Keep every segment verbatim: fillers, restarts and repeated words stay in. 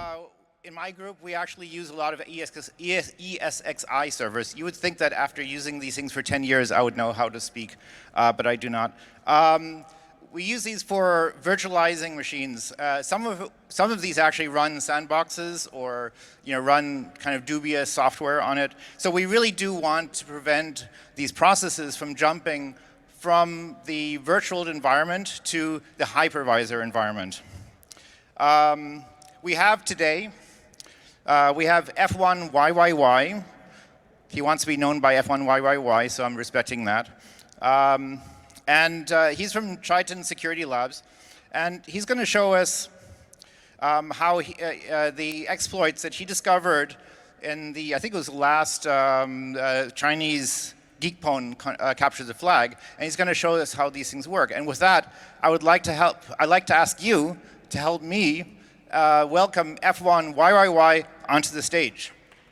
Uh, in my group, we actually use a lot of E S X i servers. You would think that after using these things for ten years, I would know how to speak, uh, but I do not. Um, we use these for virtualizing machines. Uh, some of some of these actually run sandboxes or you know run kind of dubious software on it. So we really do want to prevent these processes from jumping from the virtual environment to the hypervisor environment. Um, we have today, uh, we have F one Y Y Y. He wants to be known by F one Y Y Y, so I'm respecting that. Um, and uh, he's from Triton Security Labs. And he's going to show us um, how he, uh, uh, the exploits that he discovered in the, I think it was the last um, uh, Chinese Geekpwn uh, captures the flag. And he's going to show us how these things work. And with that, I would like to help, I'd like to ask you to help me uh, welcome F one Y Y Y onto the stage.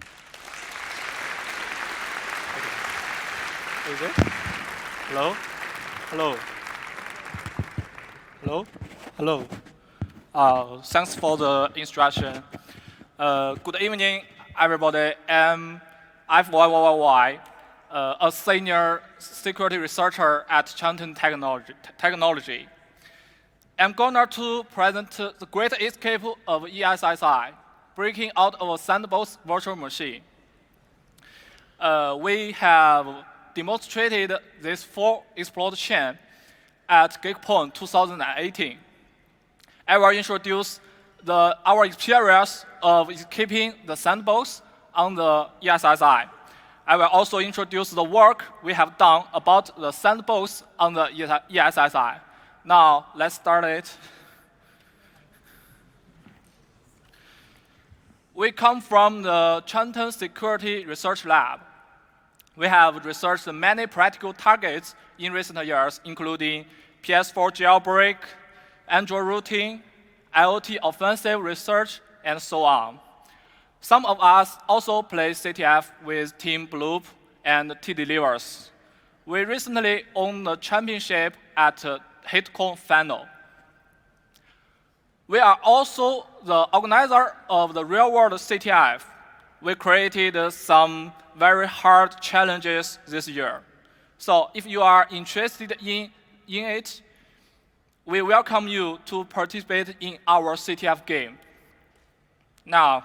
Is it? Hello? Hello? Hello? Hello? Uh, thanks for the instruction. Uh, good evening, everybody. I'm F Y Y Y, uh, a senior security researcher at Triton Technology. Technology. I'm going to present the great escape of E S S I, breaking out of a sandbox virtual machine. Uh, we have demonstrated this full exploit chain at Geekpwn two thousand eighteen. I will introduce the, our experience of escaping the sandbox on the E S S I. I will also introduce the work we have done about the sandbox on the E S S I. Now, let's start it. We come from the Triton Security Research Lab. We have researched many practical targets in recent years, including P S four jailbreak, Android routing, IoT offensive research, and so on. Some of us also play C T F with Team Bloop and T-Delivers. We recently won the championship at uh, HitCon Final. We are also the organizer of the real-world C T F. We created uh, some very hard challenges this year. So if you are interested in, in it, we welcome you to participate in our C T F game. Now,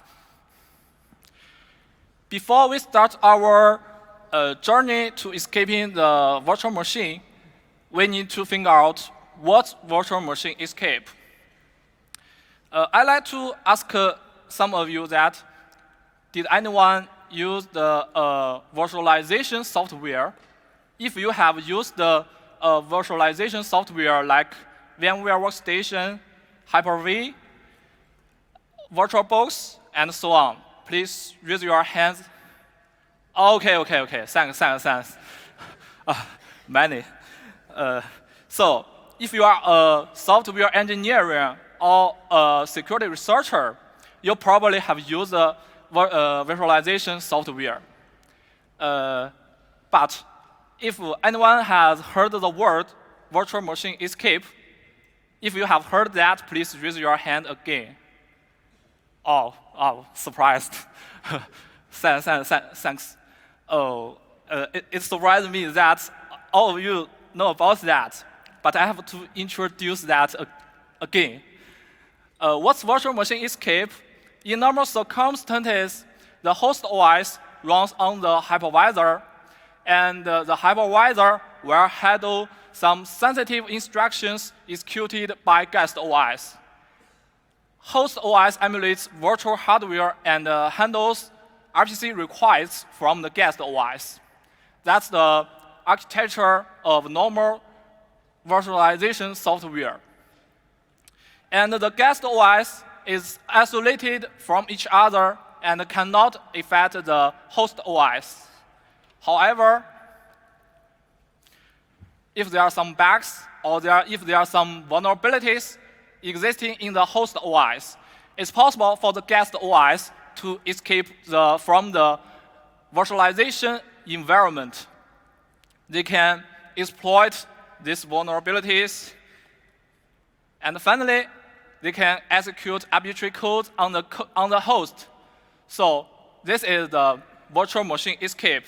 before we start our uh, journey to escaping the virtual machine, we need to figure out what virtual machine escape. Uh, I'd like to ask uh, some of you that, did anyone use the uh, virtualization software? If you have used the uh, virtualization software like VMware Workstation, Hyper-V, VirtualBox, and so on, please raise your hands. Okay, okay, okay. Thanks, thanks, thanks. Uh, many. Uh, so, if you are a software engineer or a security researcher, you probably have used the uh, virtualization software. Uh, but if anyone has heard the word virtual machine escape, if you have heard that, please raise your hand again. Oh, oh, surprised. thanks, thanks, thanks. Oh, uh, it, it surprised me that all of you know about that, but I have to introduce that uh, again. Uh, what's virtual machine escape? In normal circumstances, the host O S runs on the hypervisor, and uh, the hypervisor will handle some sensitive instructions executed by guest O S. Host O S emulates virtual hardware and uh, handles R P C requests from the guest O S. That's the architecture of normal virtualization software. And the guest O S is isolated from each other and cannot affect the host O S. However, if there are some bugs or there, if there are some vulnerabilities existing in the host O S, it's possible for the guest O S to escape the, from the virtualization environment. They can exploit these vulnerabilities. And finally, they can execute arbitrary code on the, co on the host. So this is the virtual machine escape.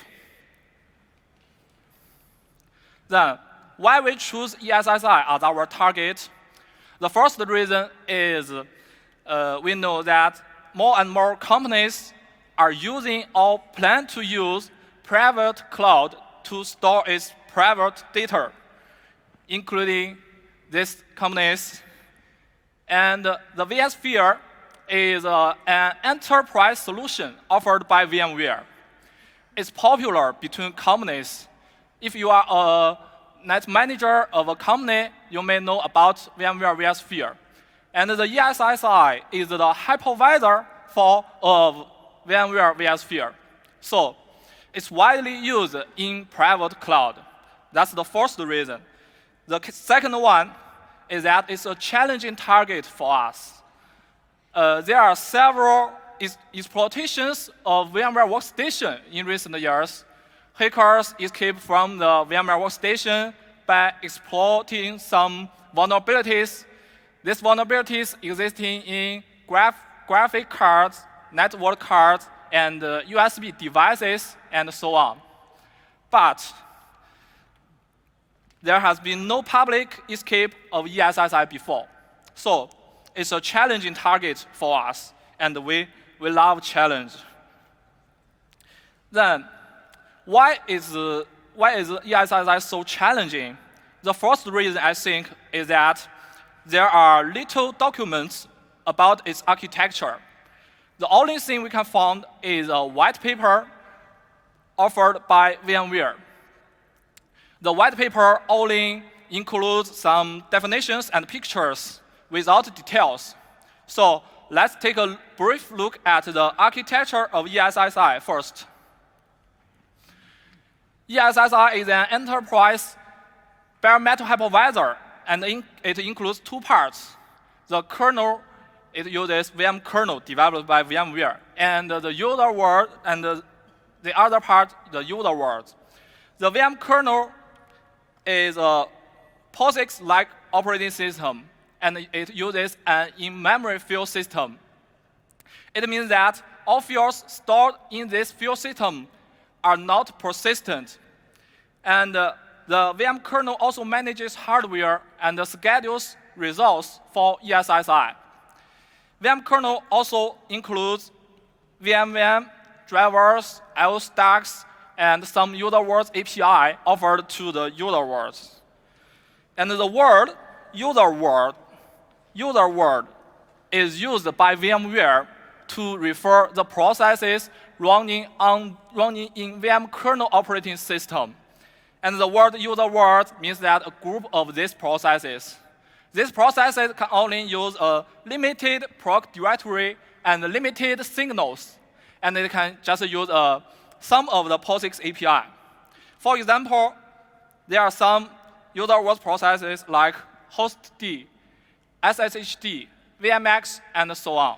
Then, why we choose E S S I as our target? The first reason is uh, we know that more and more companies are using or plan to use private cloud to store its private data, including these companies. And uh, the vSphere is uh, an enterprise solution offered by VMware. It's popular between companies. If you are a net manager of a company, you may know about VMware vSphere. And the E S S I is the hypervisor for of VMware vSphere. So it's widely used in private cloud. That's the first reason. The second one is that it's a challenging target for us. Uh, there are several exploitations of VMware Workstation in recent years. Hackers escape from the VMware Workstation by exploiting some vulnerabilities. These vulnerabilities existing in graph graphic cards, network cards, and uh, U S B devices, and so on. But there has been no public escape of E S S I before. So it's a challenging target for us, and we, we love challenge. Then, why is, uh, why is E S S I so challenging? The first reason, I think, is that there are little documents about its architecture. The only thing we can find is a white paper offered by VMware. The white paper only includes some definitions and pictures without details. So let's take a brief look at the architecture of E S S I first. E S S I is an enterprise bare metal hypervisor, and in, it includes two parts. The kernel, it uses V M kernel developed by VMware, and the user world, and the, the other part, the user world. The V M kernel is a POSIX-like operating system, and it uses an in-memory file system. It means that all files stored in this file system are not persistent. And uh, the V M kernel also manages hardware and uh, schedules results for E S S I. V M kernel also includes V M W drivers, I O stacks, and some user words A P I offered to the user words. And the word user word, user word is used by VMware to refer the processes running on running in V M kernel operating system. And the word user word means that a group of these processes. These processes can only use a limited proc directory and limited signals, and it can just use uh, some of the POSIX A P I. For example, there are some user word processes like hostd, S S H D, V M X, and so on.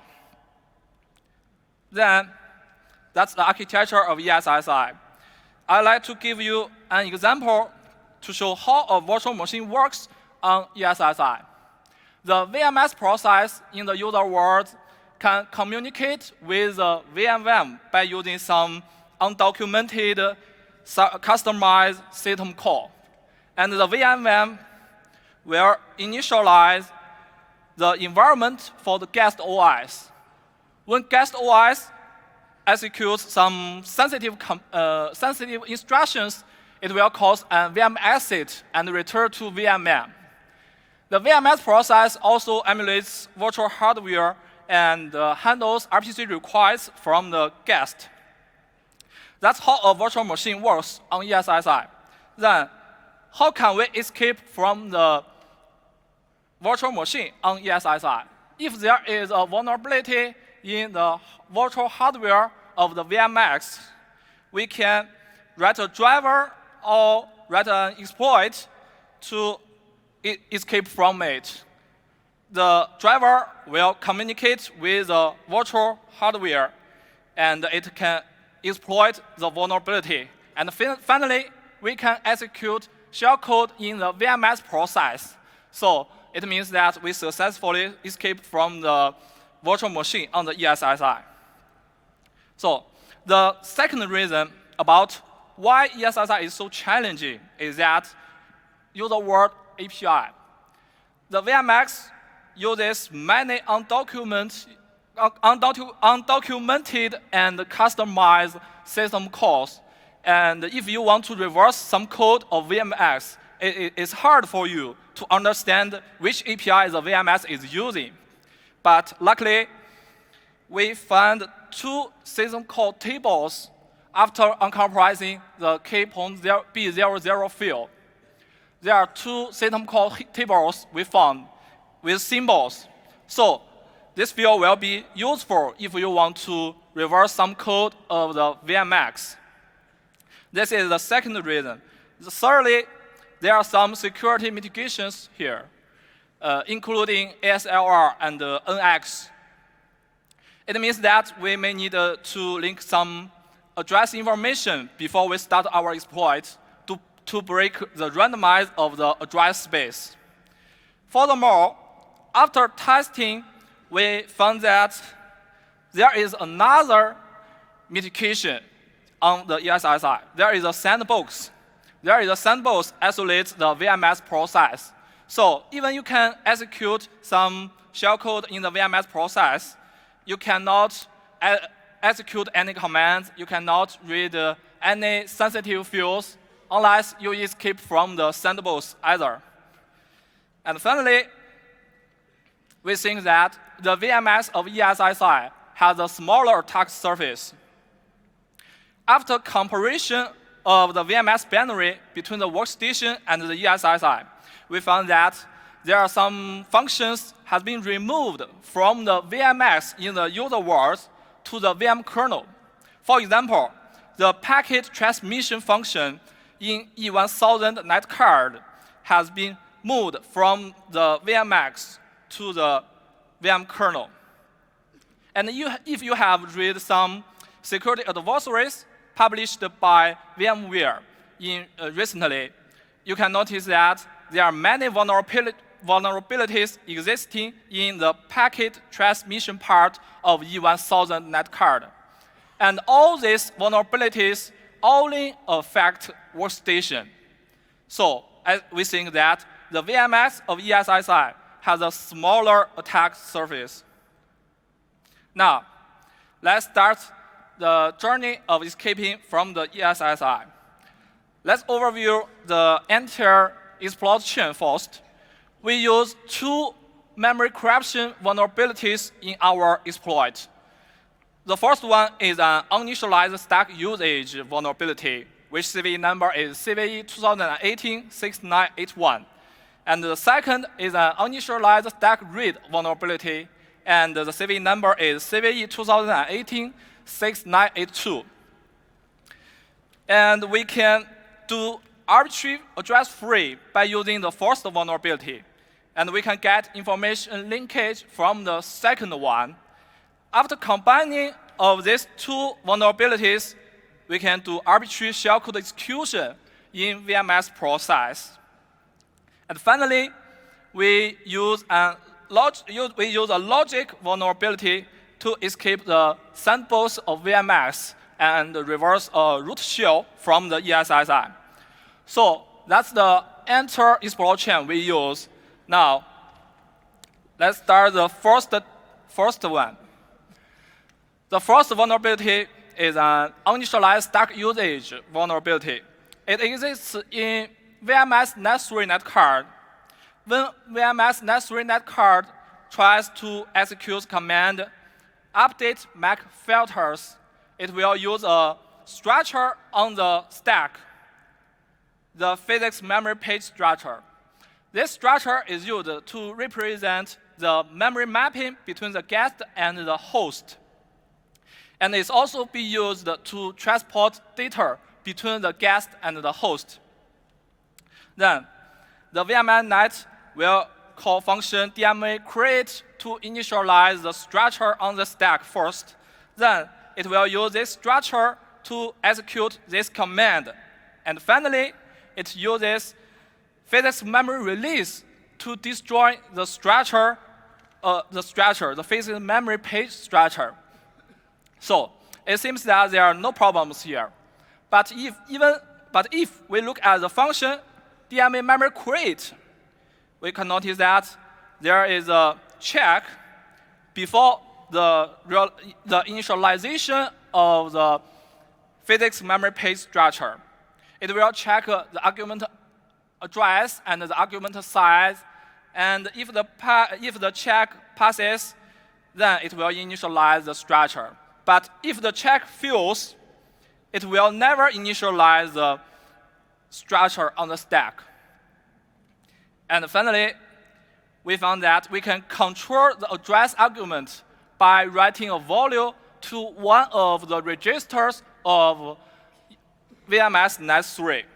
Then, that's the architecture of E S S I. I'd like to give you an example to show how a virtual machine works on E S S I. The V M S process in the user world can communicate with the V M W M by using some undocumented, customized system call. And the V M W M will initialize the environment for the guest O S. When guest O S executes some sensitive, uh, sensitive instructions, it will cause a V M exit and return to V M W M. The V M S process also emulates virtual hardware and uh, handles R P C requests from the guest. That's how a virtual machine works on E S S I. Then, how can we escape from the virtual machine on E S S I? If there is a vulnerability in the virtual hardware of the V M X, we can write a driver or write an exploit to e escape from it. The driver will communicate with the virtual hardware, and it can exploit the vulnerability. And fin finally, we can execute shellcode in the V M S process. So it means that we successfully escaped from the virtual machine on the E S S I. So the second reason about why E S S I is so challenging is that user word A P I. The V M X uses many undocumented, undocu undocumented and customized system calls. And if you want to reverse some code of V M X, it, it's hard for you to understand which A P I the V M X is using. But luckily, we found two system call tables after uncompromising the k b zero zero field. There are two system call tables we found with symbols. So this field will be useful if you want to reverse some code of the V M X. This is the second reason. Thirdly, there are some security mitigations here, uh, including A S L R and uh, N X. It means that we may need uh, to link some address information before we start our exploit to, to break the randomize of the address space. Furthermore, after testing, we found that there is another mitigation on the E S S I. There is a sandbox. There is a sandbox isolates the V M S process. So even you can execute some shellcode in the V M S process, you cannot execute any commands. You cannot read uh, any sensitive fields unless you escape from the sandbox either. And finally, we think that the V M S of E S S I has a smaller attack surface. After comparison of the V M S binary between the workstation and the E S S I, we found that there are some functions has been removed from the V M X in the user world to the V M kernel. For example, the packet transmission function in E one thousand net card has been moved from the V M X to the V M kernel. And you, if you have read some security adversaries published by VMware in, uh, recently, you can notice that there are many vulnerabilities vulnerabilities existing in the packet transmission part of E one thousand net card. And all these vulnerabilities only affect workstation. So I, we think that the V M S of E S S I has a smaller attack surface. Now, let's start the journey of escaping from the E S S I. Let's overview the entire exploit chain first. We use two memory corruption vulnerabilities in our exploit. The first one is an uninitialized stack usage vulnerability, which C V E number is C V E twenty eighteen dash six nine eight one. And the second is an uninitialized stack read vulnerability, and the C V E number is C V E twenty eighteen dash six nine eight two. And we can do arbitrary address free by using the first vulnerability. And we can get information linkage from the second one. After combining of these two vulnerabilities, we can do arbitrary shellcode execution in V M S process. And finally, we use a, log we use a logic vulnerability to escape the sandbox of V M S and reverse a root shell from the E S S I. So that's the entire exploit chain we use. Now, let's start the first, first one. The first vulnerability is an uninitialized stack usage vulnerability. It exists in V M S net three net card. When V M S net three net card tries to execute command update Mac filters, it will use a structure on the stack, the physics memory page structure. This structure is used to represent the memory mapping between the guest and the host. And it's also be used to transport data between the guest and the host. Then, the V M S net will call function D M A create to initialize the structure on the stack first. Then, it will use this structure to execute this command. And finally, it uses physics memory release to destroy the structure, uh, the structure, the physical memory page structure. So it seems that there are no problems here. But if even but if we look at the function D M A memory create, we can notice that there is a check before the, real, the initialization of the physics memory page structure. It will check uh, the argument address and the argument size, and if the, if the check passes, then it will initialize the structure. But if the check fails, it will never initialize the structure on the stack. And finally, we found that we can control the address argument by writing a value to one of the registers of V M S net three.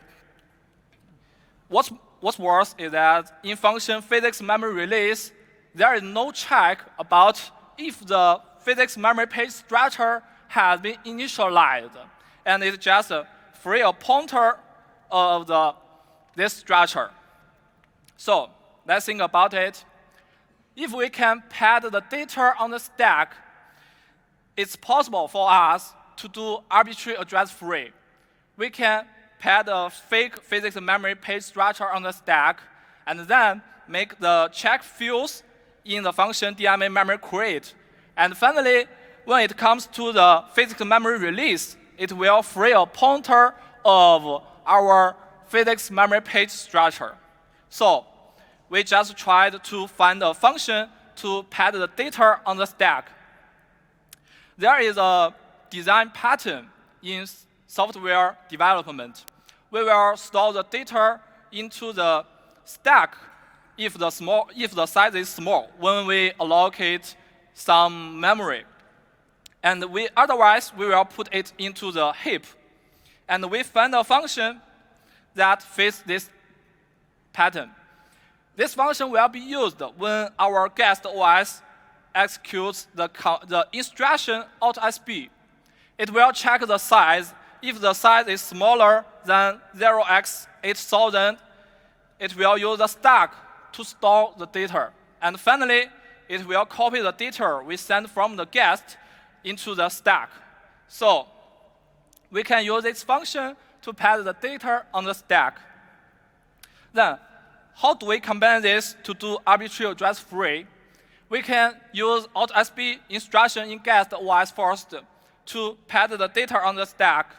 What's, what's worse is that in function physics memory release, there is no check about if the physics memory page structure has been initialized. And it's just a free a pointer of the, this structure. So let's think about it. If we can pad the data on the stack, it's possible for us to do arbitrary address free. We can pad a fake physics memory page structure on the stack, and then make the check fields in the function D M A memory create. And finally, when it comes to the physics memory release, it will free a pointer of our physics memory page structure. So we just tried to find a function to pad the data on the stack. There is a design pattern in software development. We will store the data into the stack if the, small, if the size is small when we allocate some memory. And we, otherwise, we will put it into the heap. And we find a function that fits this pattern. This function will be used when our guest O S executes the, the instruction AutoSB. It will check the size. If the size is smaller than zero x eight thousand, it will use the stack to store the data. And finally, it will copy the data we send from the guest into the stack. So we can use this function to pad the data on the stack. Then, how do we combine this to do arbitrary address free? We can use AutoSB instruction in guest O S first to pad the data on the stack.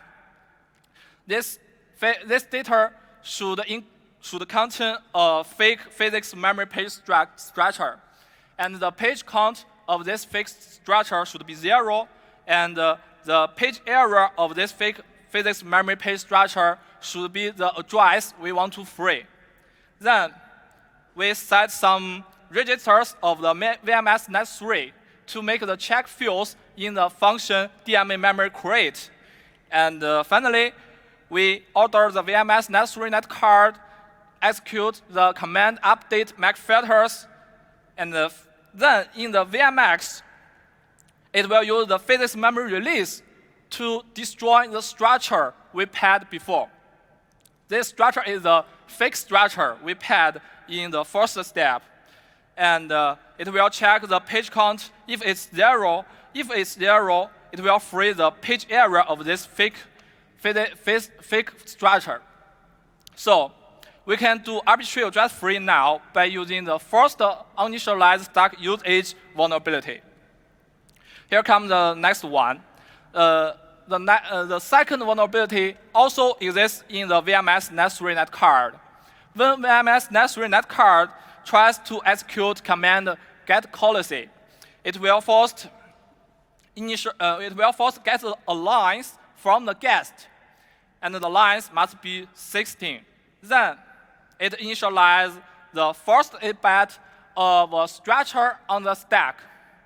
This, this data should, in, should contain a fake physics memory page stru structure. And the page count of this fake structure should be zero, and uh, the page area of this fake physics memory page structure should be the address we want to free. Then we set some registers of the V M S net three to make the check fields in the function D M A memory create. And uh, finally, we order the V M S net three net card, execute the command update Mac filters, and uh, then in the V M X, it will use the physics memory release to destroy the structure we pad before. This structure is a fake structure we pad in the first step. And uh, it will check the page count. If it's zero, if it's zero, it will free the page area of this fake, fake, fake structure. So we can do arbitrary address free now by using the first uninitialized stack usage vulnerability. Here comes the next one. Uh, the, uh, the second vulnerability also exists in the V M S net three net card. When V M S net three net card tries to execute command get policy, it will first initial, uh, it will first get a lines from the guest, and the lines must be sixteen. Then it initializes the first eight byte of a structure on the stack.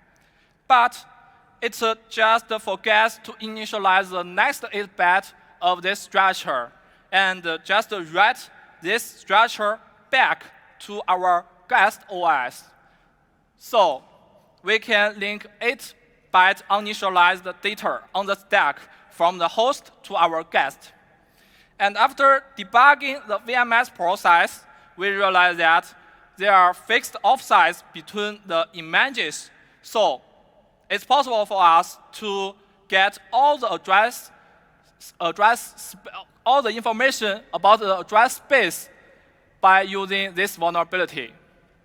But it uh, just forgets to initialize the next eight byte of this structure, and uh, just write this structure back to our guest O S. So we can link eight byte uninitialized data on the stack from the host to our guest. And after debugging the V M S process, we realize that there are fixed offsets between the images. So it's possible for us to get all the address, address, all the information about the address space by using this vulnerability.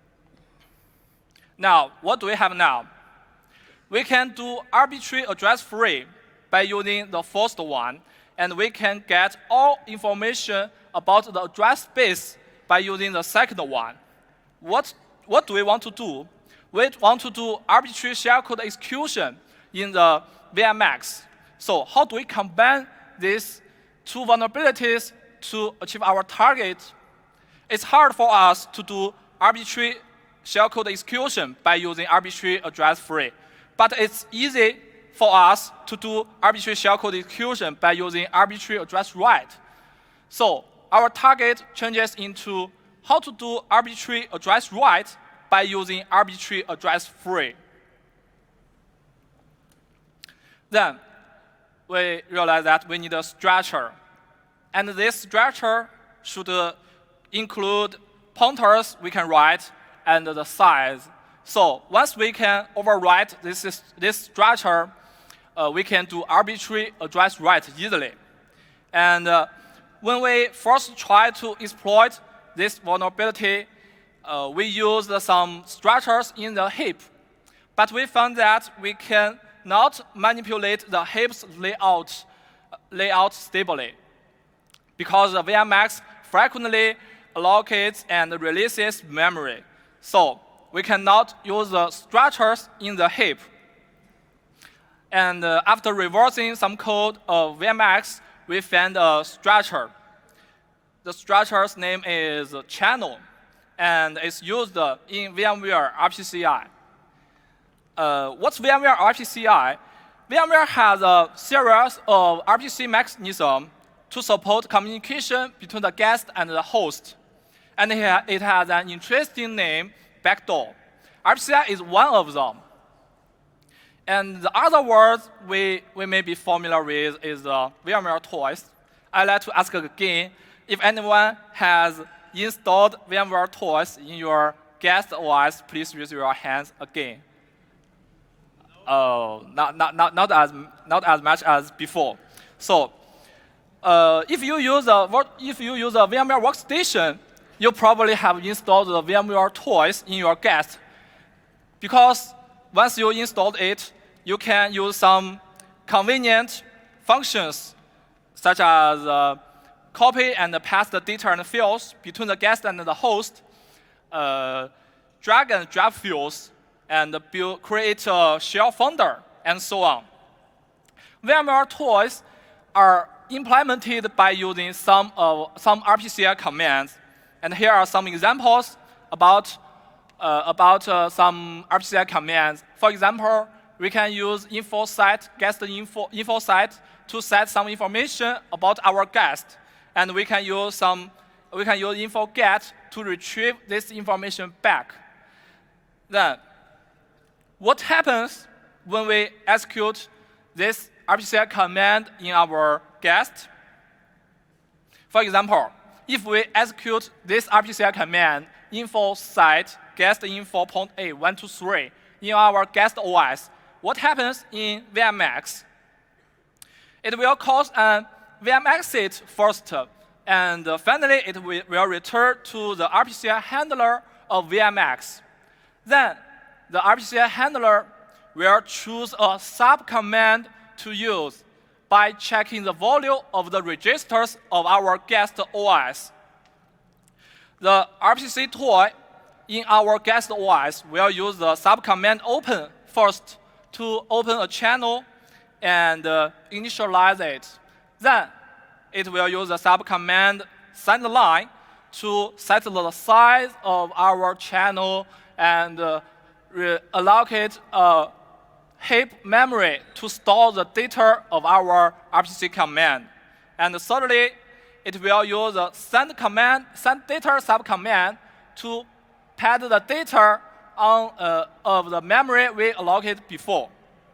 Now, what do we have now? We can do arbitrary address free by using the first one, and we can get all information about the address space by using the second one. What, what do we want to do? We want to do arbitrary shellcode execution in the V M X. So how do we combine these two vulnerabilities to achieve our target? It's hard for us to do arbitrary shellcode execution by using arbitrary address free. But it's easy for us to do arbitrary shellcode execution by using arbitrary address write. So our target changes into how to do arbitrary address write by using arbitrary address free. Then we realize that we need a structure. And this structure should uh, include pointers we can write and the size. So once we can overwrite this, this structure, uh, we can do arbitrary address write easily. And uh, when we first try to exploit this vulnerability, uh, we used some structures in the heap. But we found that we can not manipulate the heap's layout, layout stably, because the V M X frequently allocates and releases memory. So we cannot use the structures in the heap. And uh, after reversing some code of V M X, we found a structure. The structure's name is channel, and it's used in VMware R P C I. Uh, what's VMware R P C I? VMware has a series of R P C mechanisms to support communication between the guest and the host. And it has an interesting name, backdoor. R P C I is one of them. And the other words we, we may be familiar with is uh, VMware Toys. I'd like to ask again, if anyone has installed VMware Toys in your guest O S, please raise your hands again. Oh, not, not, not, not, as, not as much as before. So uh, if, you use a, if you use a VMware Workstation, you probably have installed the VMware Toys in your guest. Because once you installed it, you can use some convenient functions, such as uh, copy and paste the data and fields between the guest and the host, uh, drag and drop fields, and build, create a shell folder, and so on. VMware Toys are implemented by using some, of, some R P C I commands. And here are some examples about, uh, about uh, some R P C I commands. For example, we can use info set, guest info, info set to set some information about our guest. And we can use some, we can use info get to retrieve this information back. Then, what happens when we execute this R P C I command in our guest? For example, if we execute this R P C I command, info set guest info point A one two three in our guest O S, what happens in V M X? It will cause a V M exit first, and finally it will return to the R P C I handler of V M X. Then the R P C I handler will choose a subcommand to use by checking the volume of the registers of our guest O S. The R P C toy in our guest O S will use the subcommand open first to open a channel and uh, initialize it. Then it will use the subcommand sendLine to set the size of our channel and uh, allocate a heap memory to store the data of our R P C command. And thirdly, it will use the send command, send data subcommand to pad the data on uh, of the memory we allocated before.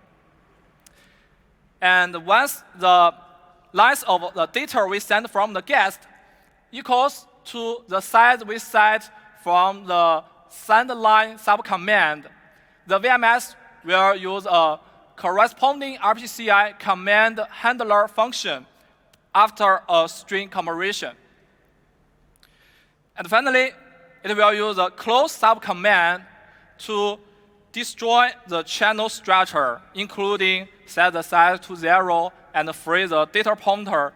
And once the length of the data we send from the guest equals to the size we set from the send line subcommand, the V M S will use a corresponding R P C I command handler function after a string conversion. And finally, it will use a close subcommand to destroy the channel structure, including set the size to zero and freeze the data pointer.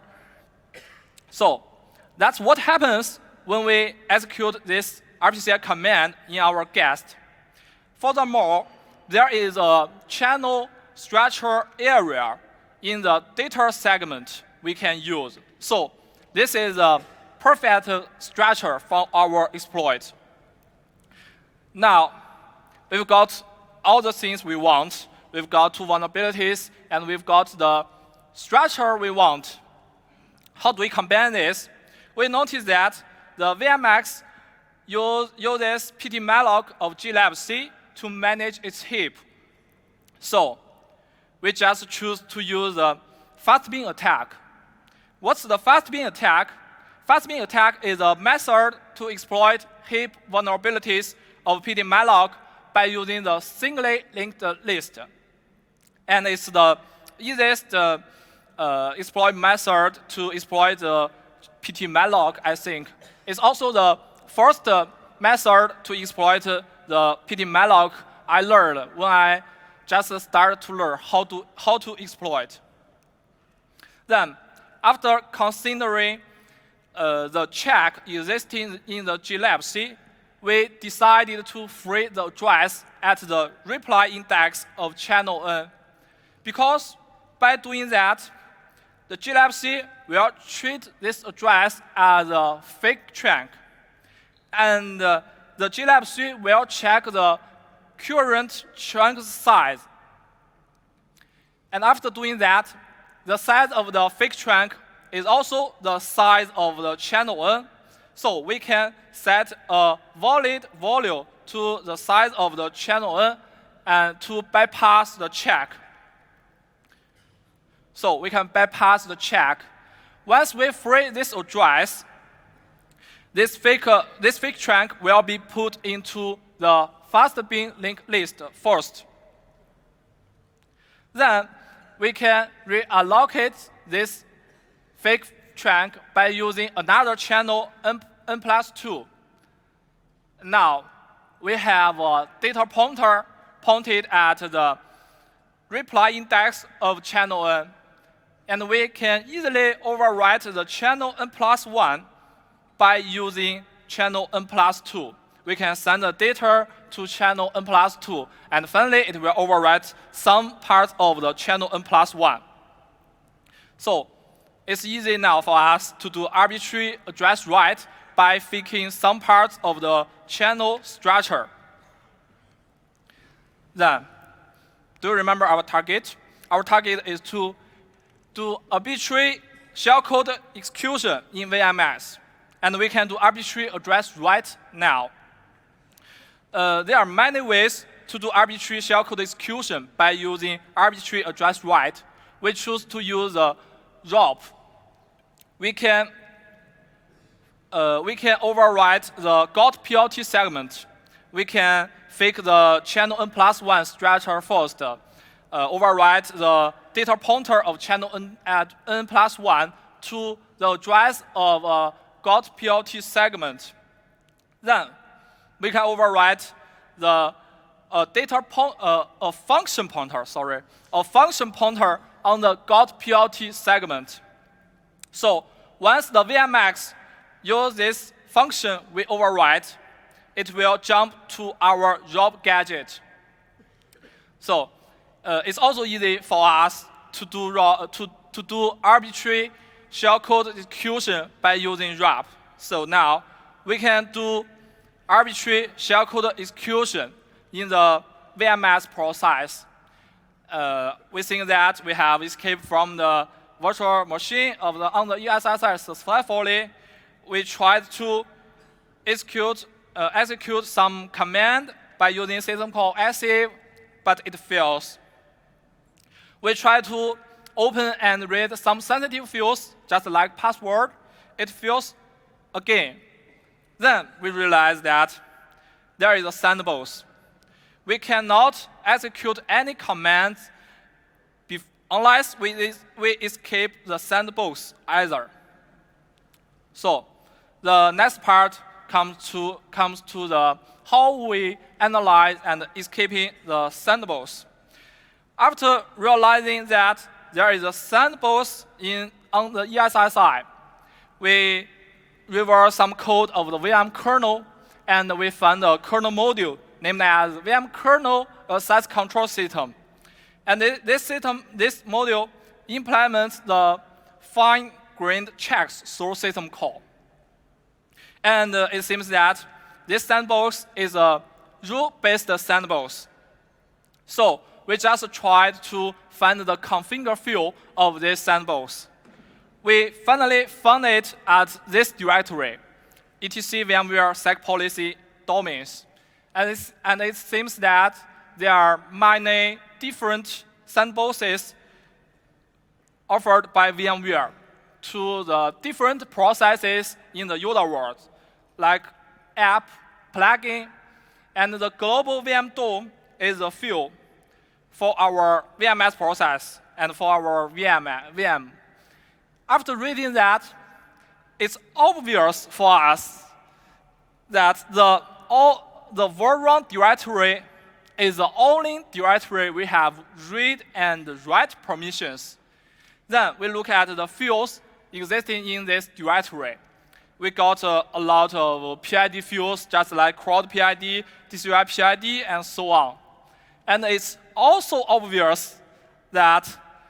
So that's what happens when we execute this R P C I command in our guest. Furthermore, there is a channel structure area in the data segment we can use. So this is a perfect structure for our exploit. Now, we've got all the things we want. We've got two vulnerabilities, and we've got the structure we want. How do we combine this? We notice that the V M X use, uses ptmalloc of glibc to manage its heap. So we just choose to use the fastbin attack. What's the fastbin attack? Fastbin attack is a method to exploit heap vulnerabilities of ptmalloc by using the singly linked list. And it's the easiest uh, uh, exploit method to exploit the ptmalloc, I think. It's also the first uh, method to exploit uh, the ptmalloc I learned when I just started to learn how to, how to exploit. Then, after considering uh, the check existing in the glibc, we decided to free the address at the reply index of channel N. Because by doing that, the glibc will treat this address as a fake chunk. And uh, the glibc will check the current chunk size. And after doing that, the size of the fake chunk is also the size of the channel N. So we can set a valid value to the size of the channel N and to bypass the check. So we can bypass the check. Once we free this address, this fake, uh, this fake chunk will be put into the fastbin linked list first. Then we can reallocate this fake chunk by using another channel N, N plus two. Now, we have a data pointer pointed at the reply index of channel N, and we can easily overwrite the channel N plus one by using channel N plus two. We can send the data to channel N plus two, and finally it will overwrite some parts of the channel N plus one. So it's easy now for us to do arbitrary address write by faking some parts of the channel structure. Then, do you remember our target? Our target is to do arbitrary shellcode execution in V M S. And we can do arbitrary address write now. Uh, there are many ways to do arbitrary shellcode execution by using arbitrary address write. We choose to use a R O P. We can, uh, we can overwrite the G O T P L T segment. We can fake the channel N plus one structure first, uh, overwrite the data pointer of channel N at N plus one to the address of a G O T P L T segment. Then we can overwrite the uh, data point, uh, a function pointer, sorry, a function pointer on the G O T P L T segment. So once the V M X uses this function we overwrite, it will jump to our R O P gadget. So uh, it's also easy for us to do, uh, to, to do arbitrary shellcode execution by using R O P. So now we can do arbitrary shellcode execution in the V M S process. Uh, we think that we have escaped from the virtual machine of the, on the E S S S successfully. We tried to execute, uh, execute some command by using system call active, but it fails. We try to open and read some sensitive fields, just like password. It fails again. Then we realized that there is a sandbox. We cannot execute any commands unless we, we escape the sandbox either. So the next part comes to, comes to the how we analyze and escaping the sandbox. After realizing that there is a sandbox in, on the E S S I, we reverse some code of the V M kernel, and we found a kernel module named as V M kernel access control system. And this system, this module implements the fine-grained checks through system call. And uh, it seems that this sandbox is a rule-based sandbox. So we just tried to find the configure field of this sandbox. We finally found it at this directory, etc VMware sec policy domains. And, and it seems that there are many different sandboxes offered by VMware to the different processes in the user world, like app, plugin, and the global V M D O M is a field for our V M S process and for our V M. V M. After reading that, it's obvious for us that the, all, the Varon directory is the only directory we have read and write permissions. Then we look at the fields existing in this directory. We got uh, a lot of P I D fields, just like crowd P I D, D C I P I D, and so on. And it's also obvious that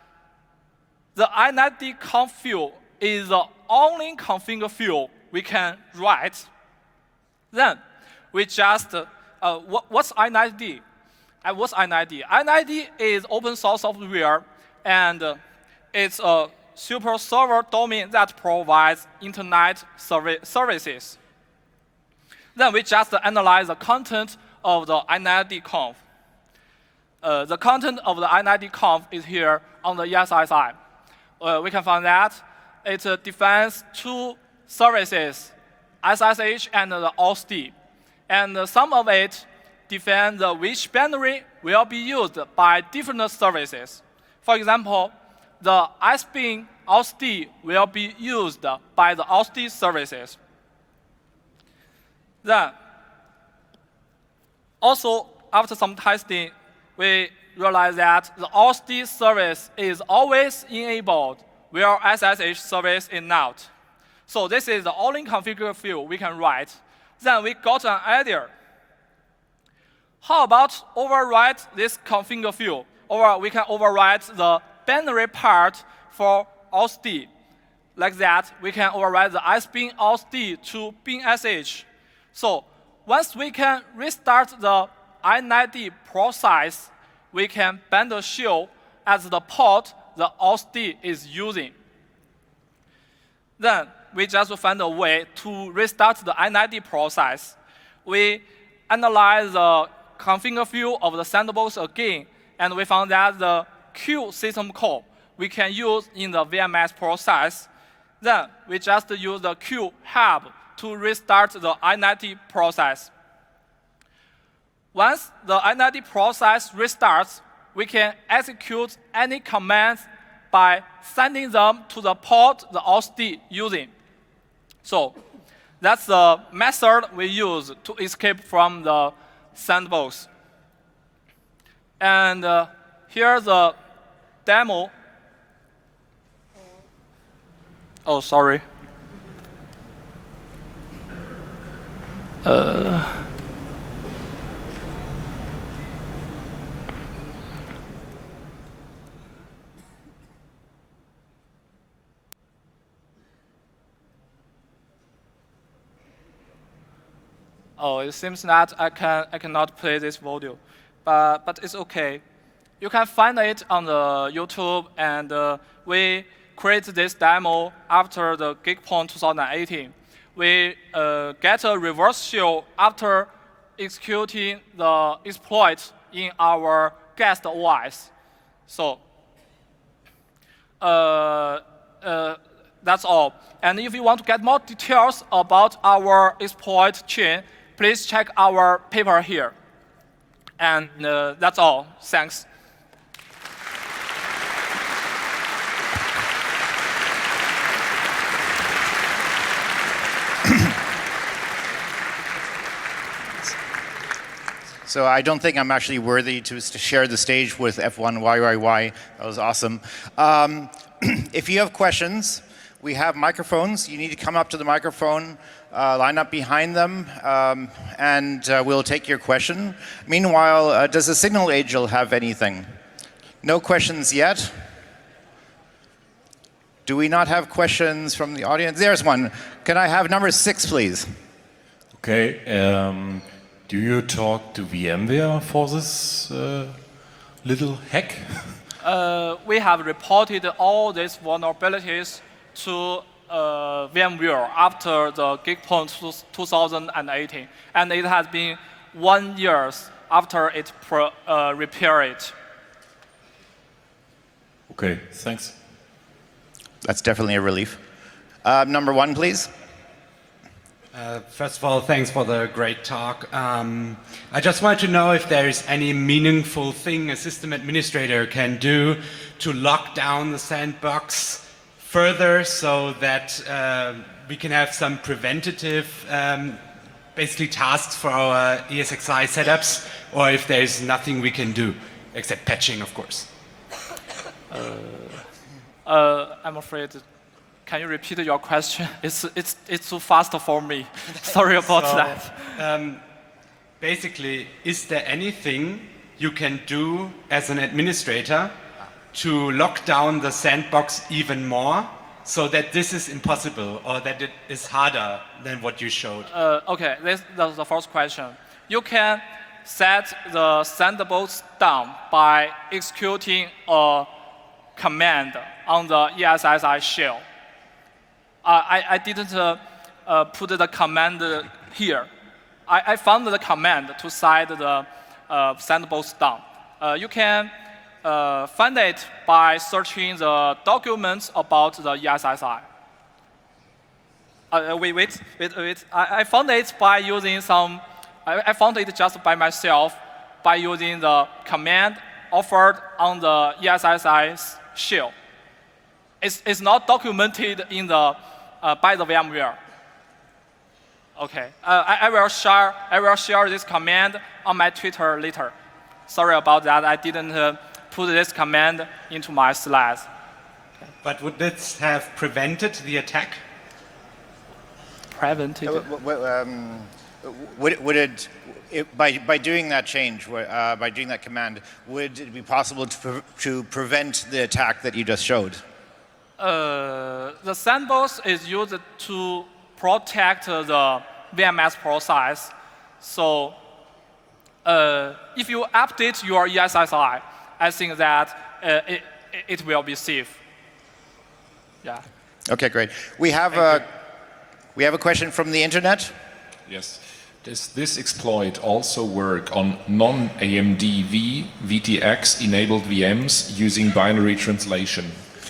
the I ninety conf field is the only configure field we can write. Then we just, uh, what, what's I ninety? Uh, what's I ninety? I ninety is open source software, and uh, it's a super server domain that provides internet servi services. Then we just analyze the content of the I ninety conf. Uh, the content of the I ninety conf is here on the E S S I. Uh, we can find that it uh, defines two services, S S H and the O S D. And uh, some of it defines uh, which binary will be used by different services. For example, the S B I N O S D will be used by the O S D services. Then, also, after some testing, we realize that the O S D service is always enabled, where S S H service is not. So this is the only configure field we can write. Then we got an idea. How about overwrite this configure field? Or we can overwrite the binary part for O S D. Like that, we can overwrite the S B I N O S D to B I N S H. So once we can restart the I ninety process, we can bundle shell as the port the O S D is using. Then we just find a way to restart the I ninety process. We analyze the configure field of the sandbox again, and we found that the Q system call we can use in the V M S process. Then we just use the Q hub to restart the I ninety process. Once the I ninety process restarts, we can execute any commands by sending them to the port the O S D using. So that's the method we use to escape from the sandbox. And uh, here's a demo. Oh, sorry. Uh, Oh, it seems that I can I cannot play this video, but but it's okay. You can find it on the YouTube, and uh, we create this demo after the GeekPon twenty eighteen. We uh, get a reverse shell after executing the exploit in our guest O S. So uh, uh, that's all. And if you want to get more details about our exploit chain, please check our paper here. And uh, that's all. Thanks. So I don't think I'm actually worthy to, to share the stage with F one Y Y Y. That was awesome. Um, if you have questions, we have microphones. You need to come up to the microphone, uh, line up behind them, um, and uh, we'll take your question. Meanwhile, uh, does the Signal Angel have anything? No questions yet. Do we not have questions from the audience? There's one. Can I have number six, please? Okay. Um, do you talk to VMware for this uh, little hack? Uh, we have reported all these vulnerabilities to uh, VMware after the Geekpoint two thousand eighteen, and it has been one year after it pro, uh, repaired it. Okay, thanks. That's definitely a relief. Uh, number one, please. Uh, first of all, thanks for the great talk. Um, I just wanted to know if there is any meaningful thing a system administrator can do to lock down the sandbox further so that uh, we can have some preventative um, basically tasks for our E S X i setups, or if there is nothing we can do, except patching, of course. Uh, uh, I'm afraid. Can you repeat your question? It's, it's, it's too fast for me. Sorry about so, that. Um, basically, is there anything you can do as an administrator to lock down the sandbox even more so that this is impossible or that it is harder than what you showed? Uh, okay, this is the first question. You can set the sandbox down by executing a command on the E S S i shell. Uh, I, I didn't uh, uh, put the command here. I, I found the command to set the uh, sandbox down. Uh, you can uh, find it by searching the documents about the E S S i. Uh, wait, wait, wait, wait. I, I found it by using some, I, I found it just by myself by using the command offered on the E S S i shell. It's, it's not documented in the, uh, by the VMware. Okay, uh, I, I, will share, I will share this command on my Twitter later. Sorry about that, I didn't uh, put this command into my slides. Okay. But would this have prevented the attack? Prevented? Uh, w- w- um, would, would it, it, by, by doing that change, uh, by doing that command, would it be possible to, pre to prevent the attack that you just showed? Uh, the sandbox is used to protect the V M S process. So uh, if you update your E S S i, I think that uh, it, it will be safe. Yeah. Okay, great. We have, a, we have a question from the internet. Yes. Does this exploit also work on non-A M D V V T X enabled V Ms using binary translation?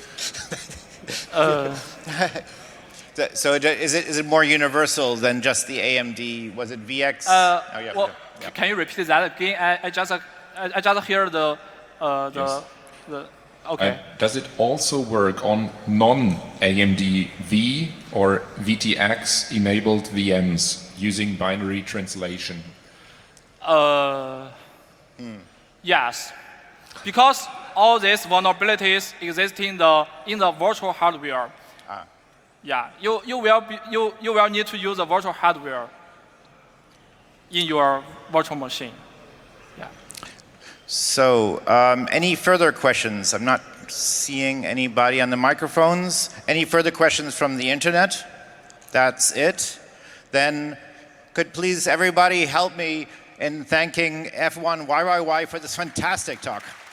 Uh, so is it, is it more universal than just the A M D? Was it V X? Uh, oh, yeah, well, yeah, yeah. Can you repeat that again? I, I just uh, I just hear the uh, the, Yes. the okay. Uh, does it also work on non-A M D V or V T X enabled V Ms using binary translation? Uh, hmm. Yes, because all these vulnerabilities exist in the in the virtual hardware. Ah. Yeah, you you will be, you you will need to use the virtual hardware in your virtual machine. Yeah. So, um, any further questions? I'm not seeing anybody on the microphones. Any further questions from the internet? That's it. Then, could please everybody help me in thanking F one Y Y Y for this fantastic talk.